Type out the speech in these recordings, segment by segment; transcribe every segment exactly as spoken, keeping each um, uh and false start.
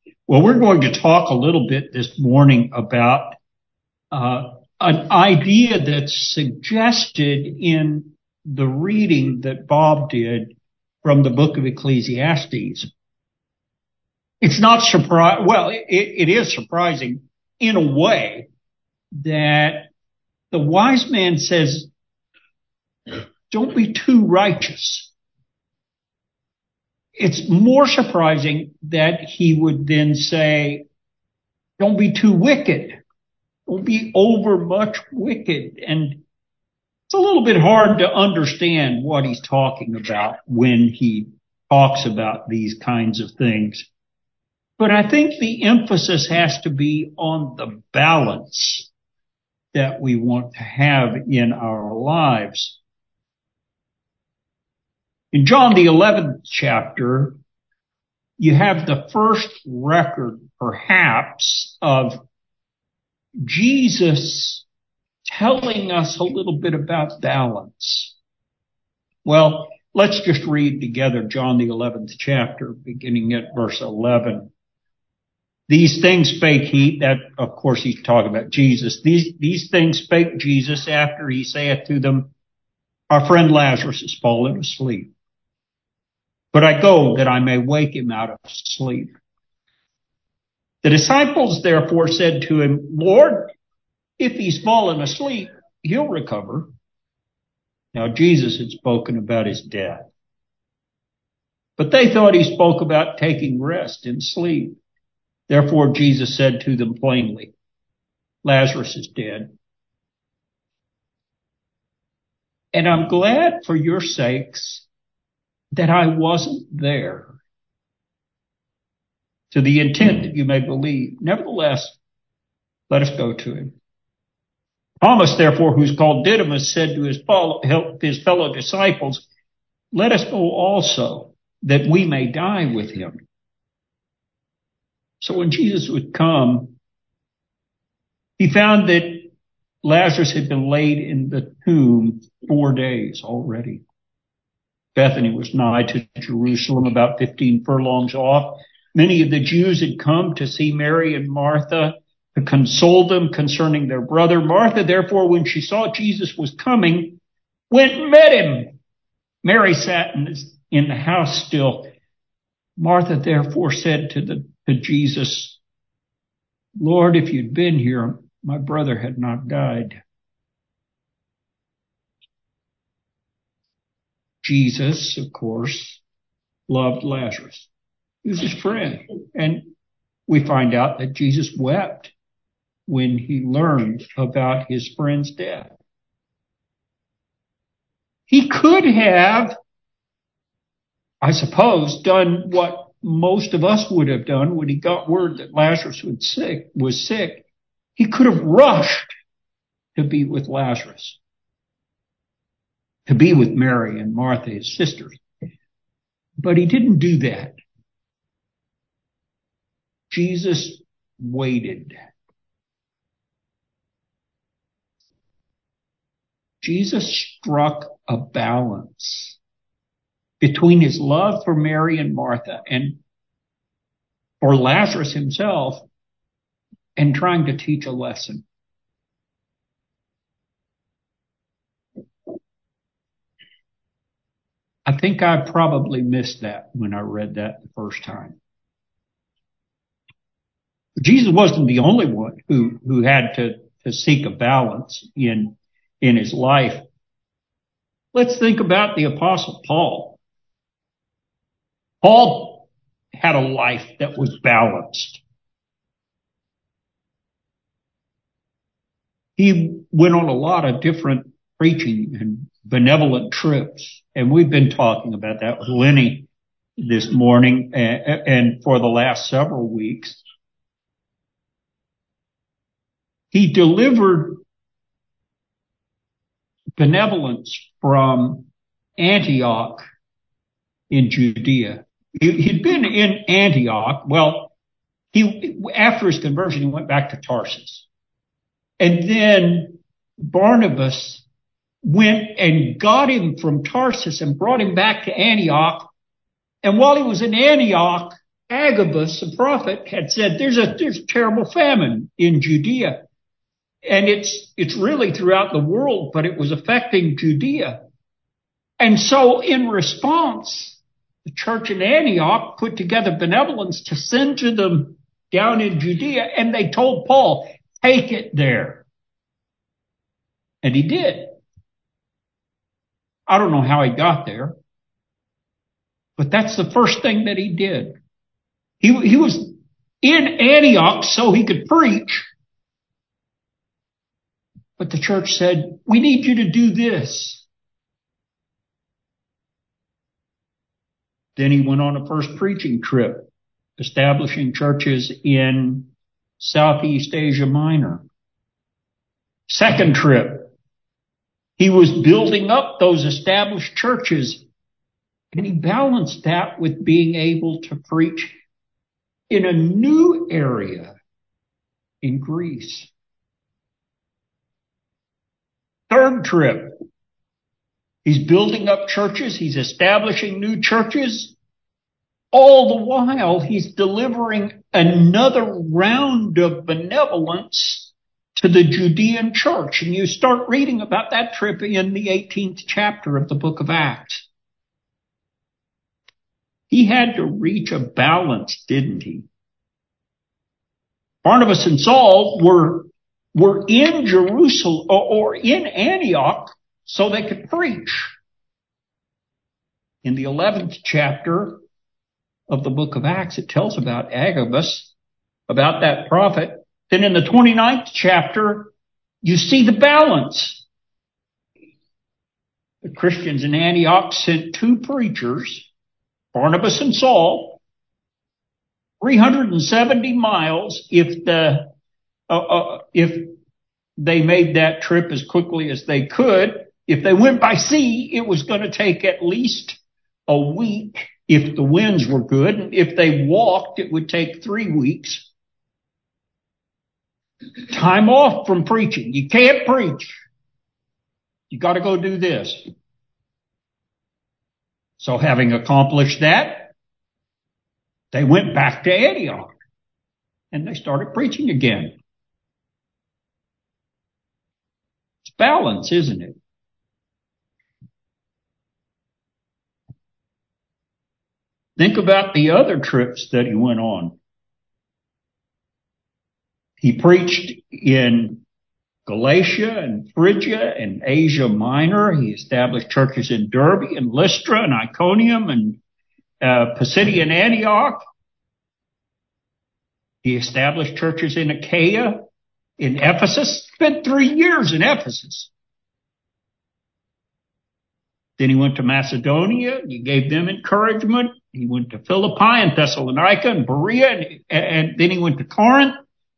Well, we're going to talk a little bit this morning about uh, an idea that's suggested in the reading that Bob did from the book of Ecclesiastes. It's not surprising. Well, it, it is surprising in a way that the wise man says, don't be too righteous. It's more surprising that he would then say, don't be too wicked. Don't be over much wicked. And it's a little bit hard to understand what he's talking about when he talks about these kinds of things. But I think the emphasis has to be on the balance that we want to have in our lives. In John, the eleventh chapter, you have the first record, perhaps, of Jesus telling us a little bit about balance. Well, let's just read together John, the eleventh chapter, beginning at verse eleven. These things spake he, that of course he's talking about Jesus. These, these things spake Jesus after he saith to them, our friend Lazarus is fallen asleep. But I go that I may wake him out of sleep. The disciples therefore said to him, Lord, if he's fallen asleep, he'll recover. Now Jesus had spoken about his death. But they thought he spoke about taking rest in sleep. Therefore Jesus said to them plainly, Lazarus is dead. And I'm glad for your sakes that I wasn't there, to the intent that you may believe. Nevertheless, let us go to him. Thomas, therefore, who's called Didymus, said to his fellow, his fellow disciples, let us go also, that we may die with him. So when Jesus would come, he found that Lazarus had been laid in the tomb four days already. Bethany was nigh to Jerusalem, about fifteen furlongs off. Many of the Jews had come to see Mary and Martha to console them concerning their brother. Martha, therefore, when she saw Jesus was coming, went and met him. Mary sat in, in the house still. Martha, therefore, said to, the, to Jesus, Lord, if you'd been here, my brother had not died. Jesus, of course, loved Lazarus. He was his friend. And we find out that Jesus wept when he learned about his friend's death. He could have, I suppose, done what most of us would have done when he got word that Lazarus was sick. Was sick. He could have rushed to be with Lazarus, to be with Mary and Martha, his sisters. But he didn't do that. Jesus waited. Jesus struck a balance between his love for Mary and Martha and for Lazarus himself and trying to teach a lesson. I think I probably missed that when I read that the first time. Jesus wasn't the only one who, who had to, to seek a balance in, in his life. Let's think about the Apostle Paul. Paul had a life that was balanced. He went on a lot of different preaching and benevolent trips. And we've been talking about that with Lenny this morning and, and for the last several weeks. He delivered benevolence from Antioch in Judea. He, he'd been in Antioch. Well, he, after his conversion, he went back to Tarsus. And then Barnabas went and got him from Tarsus and brought him back to Antioch. And while he was in Antioch, Agabus, the prophet, had said there's a there's a terrible famine in Judea. And it's it's really throughout the world, but it was affecting Judea. And so in response, the church in Antioch put together benevolence to send to them down in Judea, and they told Paul, take it there. And he did. I don't know how he got there, but that's the first thing that he did. He, he was in Antioch so he could preach. But the church said, we need you to do this. Then he went on a first preaching trip, establishing churches in Southeast Asia Minor. Second trip, he was building up those established churches, and he balanced that with being able to preach in a new area in Greece. Third trip, he's building up churches, he's establishing new churches. All the while, he's delivering another round of benevolence to the Judean church. And you start reading about that trip in the eighteenth chapter of the book of Acts. He had to reach a balance, didn't he? Barnabas and Saul were were in Jerusalem or in Antioch so they could preach. In the eleventh chapter of the book of Acts, it tells about Agabus, about that prophet. Then in the twenty-ninth chapter, you see the balance. The Christians in Antioch sent two preachers, Barnabas and Saul, three hundred seventy miles if the Uh, uh, if they made that trip as quickly as they could. If they went by sea, it was going to take at least a week if the winds were good. And if they walked, it would take three weeks. Time off from preaching. You can't preach. You got to go do this. So having accomplished that, they went back to Antioch and they started preaching again. Balance, isn't it? Think about the other trips that he went on. He preached in Galatia and Phrygia and Asia Minor. He established churches in Derbe and Lystra and Iconium and uh, Pisidian Antioch. He established churches in Achaia, in Ephesus. Spent three years in Ephesus. Then he went to Macedonia. He gave them encouragement. He went to Philippi and Thessalonica and Berea, and, and then he went to Corinth.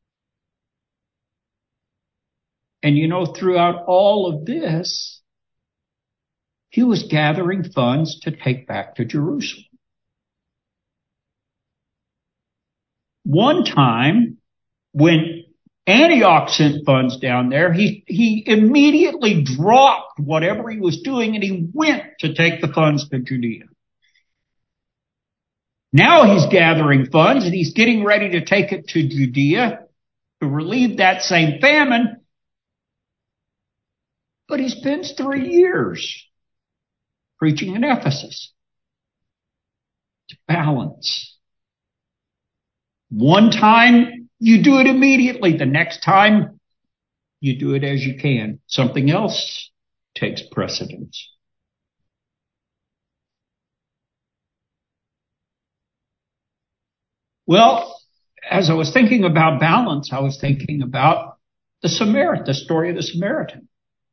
And you know, throughout all of this, he was gathering funds to take back to Jerusalem. One time, when Antioch sent funds down there, he, he immediately dropped whatever he was doing and he went to take the funds to Judea. Now he's gathering funds and he's getting ready to take it to Judea to relieve that same famine. But he spends three years preaching in Ephesus. To balance. One time you do it immediately. The next time you do it as you can. Something else takes precedence. Well, as I was thinking about balance, I was thinking about the Samaritan, the story of the Samaritan.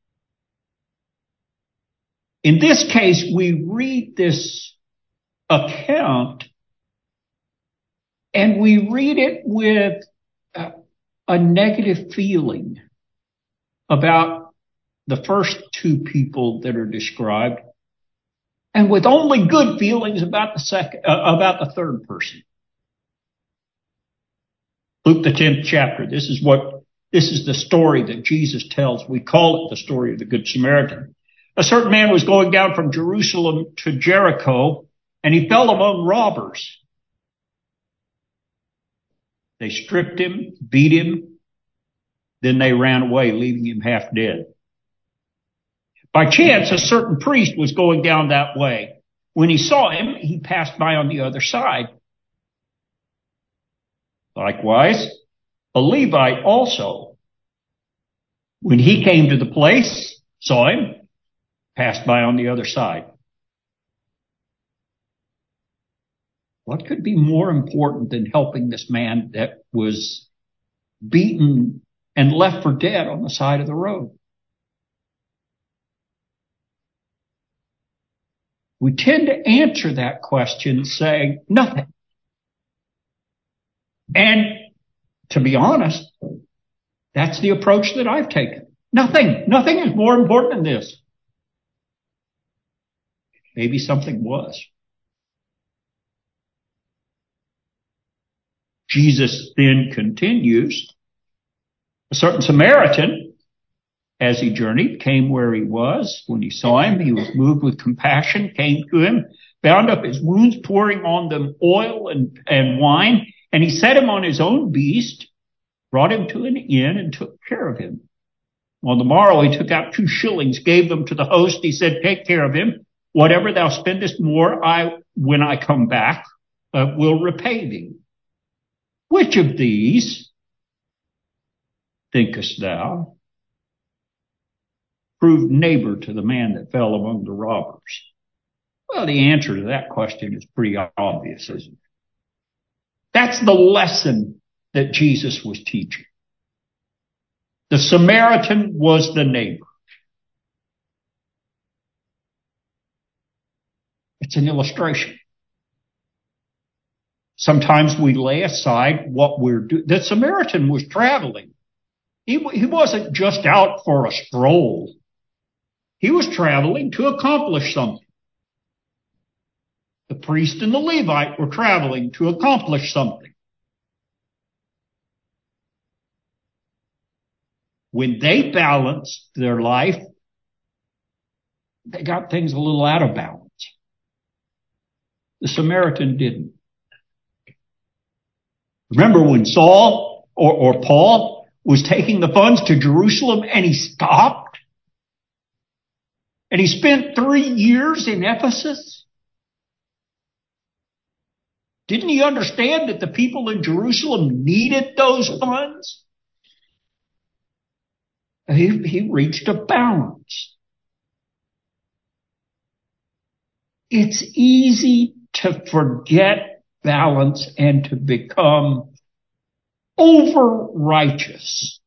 In this case, we read this account and we read it with a, a negative feeling about the first two people that are described, and with only good feelings about the second, uh, about the third person. Luke the tenth chapter. This is what this is the story that Jesus tells. We call it the story of the Good Samaritan. A certain man was going down from Jerusalem to Jericho, and he fell among robbers. They stripped him, beat him, then they ran away, leaving him half dead. By chance, a certain priest was going down that way. When he saw him, he passed by on the other side. Likewise, a Levite also, when he came to the place, saw him, passed by on the other side. What could be more important than helping this man that was beaten and left for dead on the side of the road? We tend to answer that question saying nothing. And to be honest, that's the approach that I've taken. Nothing. Nothing is more important than this. Maybe something was. Jesus then continues. A certain Samaritan, as he journeyed, came where he was. When he saw him, he was moved with compassion, came to him, bound up his wounds, pouring on them oil and, and wine, and he set him on his own beast, brought him to an inn, and took care of him. On the morrow he took out two shillings, gave them to the host. He said, take care of him. Whatever thou spendest more, I, when I come back, uh, will repay thee. Which of these, thinkest thou, proved neighbor to the man that fell among the robbers? Well, the answer to that question is pretty obvious, isn't it? That's the lesson that Jesus was teaching. The Samaritan was the neighbor. It's an illustration. Sometimes we lay aside what we're doing. The Samaritan was traveling. He, he wasn't just out for a stroll. He was traveling to accomplish something. The priest and the Levite were traveling to accomplish something. When they balanced their life, they got things a little out of balance. The Samaritan didn't. Remember when Saul or, or Paul was taking the funds to Jerusalem and he stopped? And he spent three years in Ephesus? Didn't he understand that the people in Jerusalem needed those funds? He, he reached a balance. It's easy to forget balance and to become over righteous.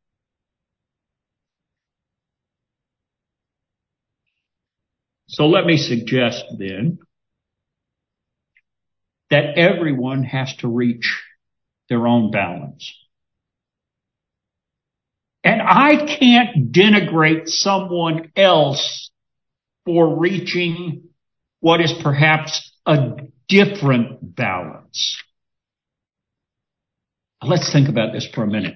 So let me suggest then that everyone has to reach their own balance. And I can't denigrate someone else for reaching what is perhaps a different balance. Let's think about this for a minute.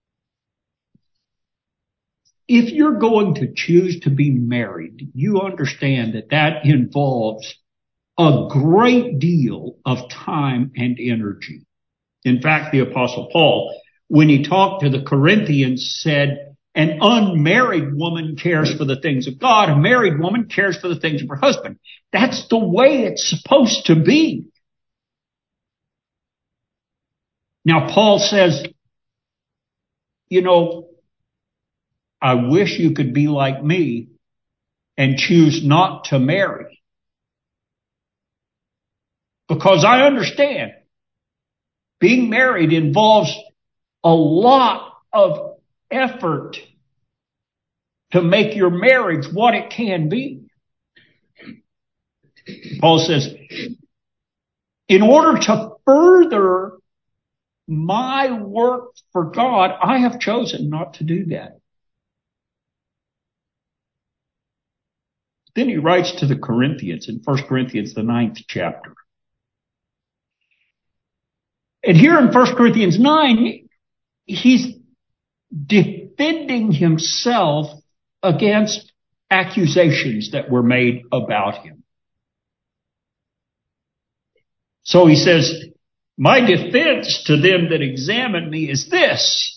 If you're going to choose to be married, you understand that that involves a great deal of time and energy. In fact, the Apostle Paul, when he talked to the Corinthians, said, an unmarried woman cares for the things of God. A married woman cares for the things of her husband. That's the way it's supposed to be. Now, Paul says, you know, I wish you could be like me and choose not to marry. Because I understand being married involves a lot of effort to make your marriage what it can be. Paul says, in order to further my work for God, I have chosen not to do that. Then he writes to the Corinthians in First Corinthians, the ninth chapter. And here in First Corinthians nine, he's defending himself against accusations that were made about him. So he says, My defense to them that examine me is this: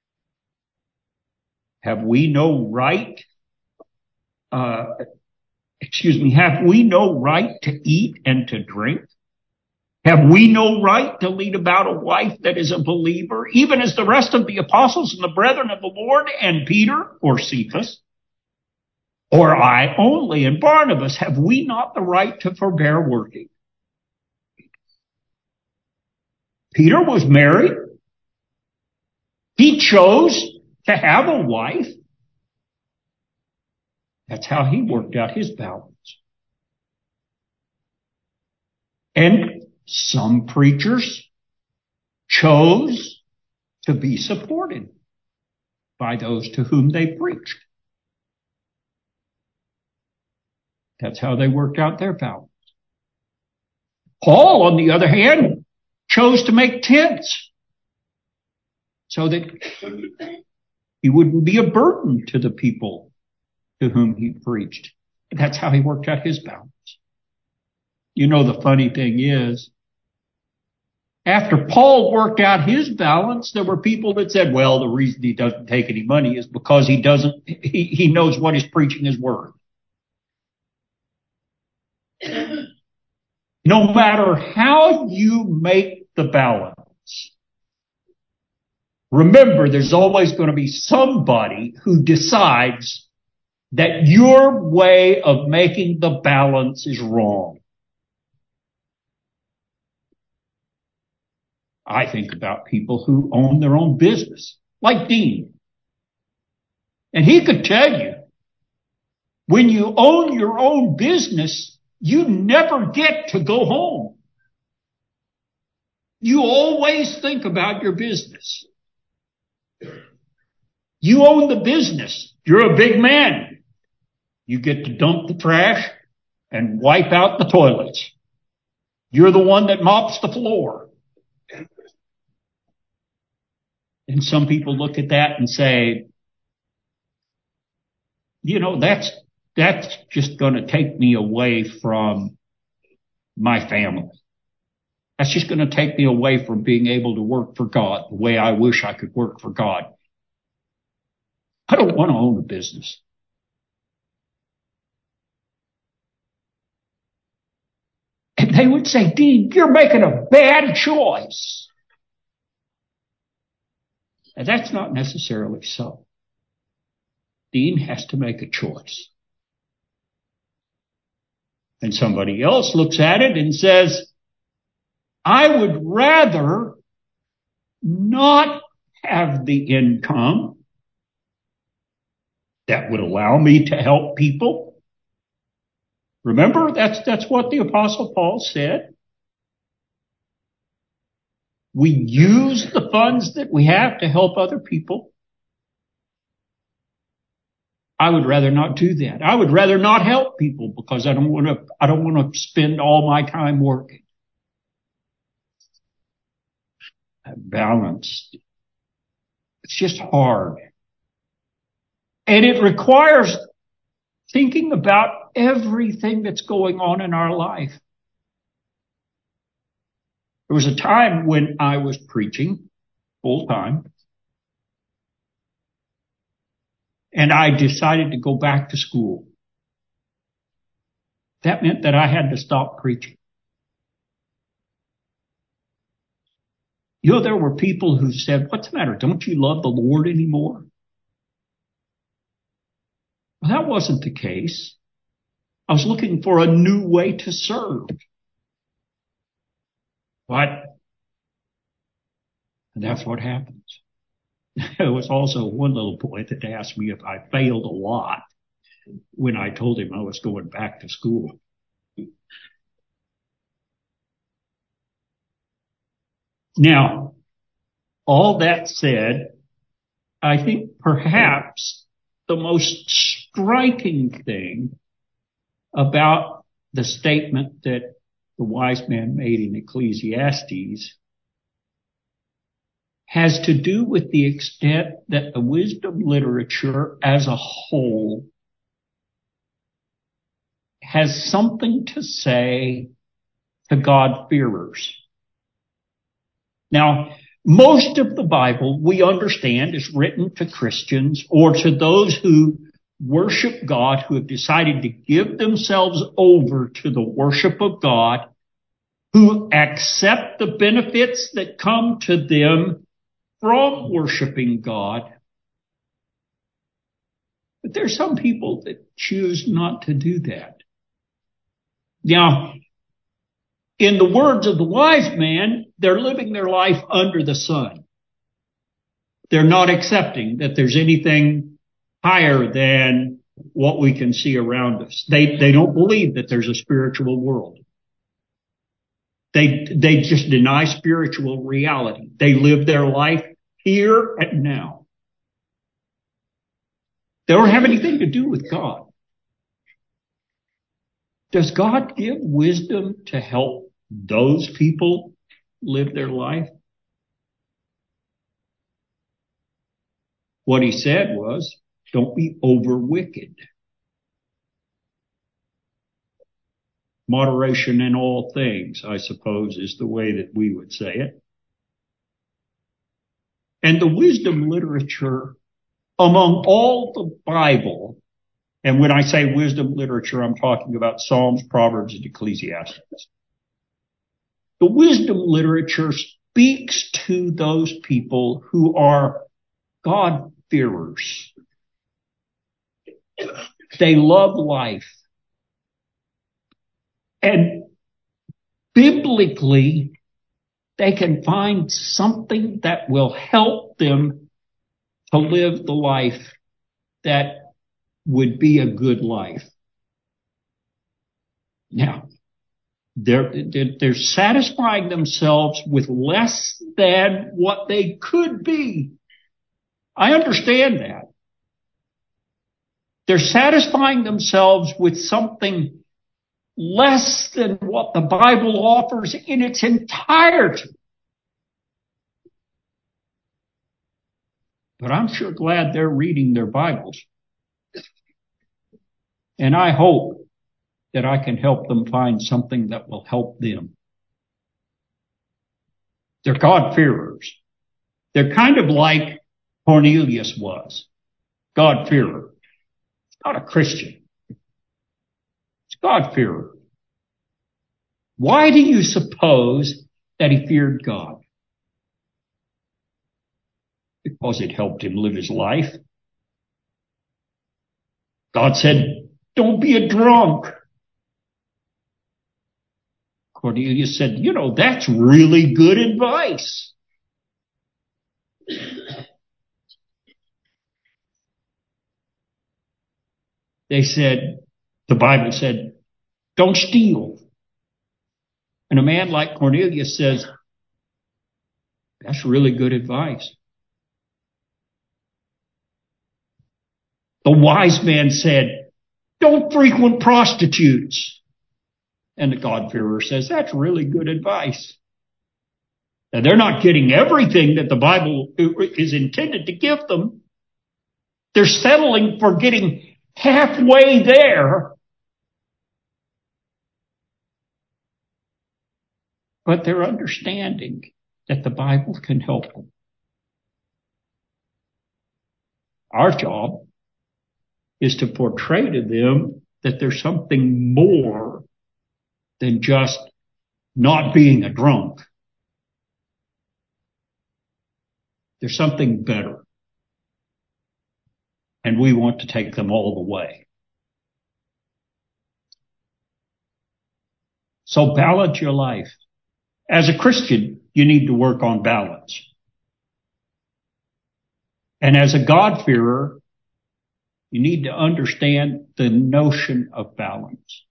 have we no right, uh, excuse me, have we no right to eat and to drink? Have we no right to lead about a wife that is a believer, even as the rest of the apostles and the brethren of the Lord, and Peter or Cephas, or I only and Barnabas? Have we not the right to forbear working? Peter was married. He chose to have a wife. That's how he worked out his balance. And some preachers chose to be supported by those to whom they preached. That's how they worked out their balance. Paul, on the other hand, chose to make tents so that he wouldn't be a burden to the people to whom he preached. That's how he worked out his balance. You know, the funny thing is, after Paul worked out his balance, there were people that said, well, the reason he doesn't take any money is because he doesn't, he, he knows what his preaching is worth. No matter how you make the balance, remember there's always going to be somebody who decides that your way of making the balance is wrong. I think about people who own their own business, like Dean. And he could tell you, when you own your own business, you never get to go home. You always think about your business. You own the business. You're a big man. You get to dump the trash and wipe out the toilets. You're the one that mops the floor. And some people look at that and say, you know, that's that's just going to take me away from my family. That's just going to take me away from being able to work for God the way I wish I could work for God. I don't want to own a business. And they would say, Dean, you're making a bad choice. And that's not necessarily so. Dean has to make a choice. And somebody else looks at it and says, I would rather not have the income that would allow me to help people. Remember, that's, that's what the Apostle Paul said. We use the funds that we have to help other people. I would rather not do that. I would rather not help people because I don't want to, I don't want to spend all my time working. Balanced. It's just hard. And it requires thinking about everything that's going on in our life. There was a time when I was preaching full time, and I decided to go back to school. That meant that I had to stop preaching. You know, there were people who said, what's the matter? Don't you love the Lord anymore? Well, that wasn't the case. I was looking for a new way to serve. But and that's what happens. There was also one little boy that asked me if I failed a lot when I told him I was going back to school. Now, all that said, I think perhaps the most striking thing about the statement that the wise man made in Ecclesiastes has to do with the extent that the wisdom literature as a whole has something to say to God-fearers. Now, most of the Bible we understand is written to Christians or to those who worship God, who have decided to give themselves over to the worship of God, who accept the benefits that come to them from worshiping God. But there's some people that choose not to do that. Now, in the words of the wise man, they're living their life under the sun. They're not accepting that there's anything higher than what we can see around us. They, they don't believe that there's a spiritual world. They, they just deny spiritual reality. They live their life here and now. They don't have anything to do with God. Does God give wisdom to help those people live their life? What he said was, don't be over wicked. Moderation in all things, I suppose, is the way that we would say it. And the wisdom literature among all the Bible, and when I say wisdom literature, I'm talking about Psalms, Proverbs, and Ecclesiastes. The wisdom literature speaks to those people who are God-fearers. They love life. And biblically, they can find something that will help them to live the life that would be a good life. Now, they're, they're satisfying themselves with less than what they could be. I understand that. They're satisfying themselves with something less than what the Bible offers in its entirety. But I'm sure glad they're reading their Bibles. And I hope that I can help them find something that will help them. They're God-fearers. They're kind of like Cornelius was. God-fearer. Not a Christian. It's God-fearer. Why do you suppose that he feared God? Because it helped him live his life. God said, don't be a drunk. Cornelius said, you know, that's really good advice. They said, the Bible said, don't steal. And a man like Cornelius says, that's really good advice. The wise man said, don't frequent prostitutes. And the God-fearer says, that's really good advice. Now, they're not getting everything that the Bible is intended to give them. They're settling for getting halfway there. But they're understanding that the Bible can help them. Our job is to portray to them that there's something more than just not being a drunk. There's something better. And we want to take them all the way. So balance your life. As a Christian, you need to work on balance. And as a God-fearer, you need to understand the notion of balance.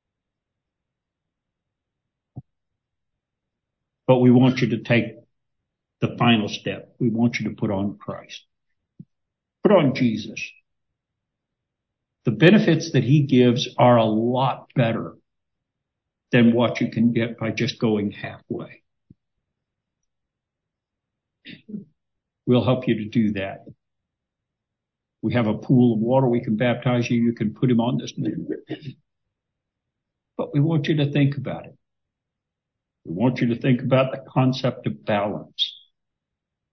But we want you to take the final step. We want you to put on Christ. Put on Jesus. The benefits that he gives are a lot better than what you can get by just going halfway. We'll help you to do that. We have a pool of water. We can baptize you. You can put him on this. But we want you to think about it. We want you to think about the concept of balance.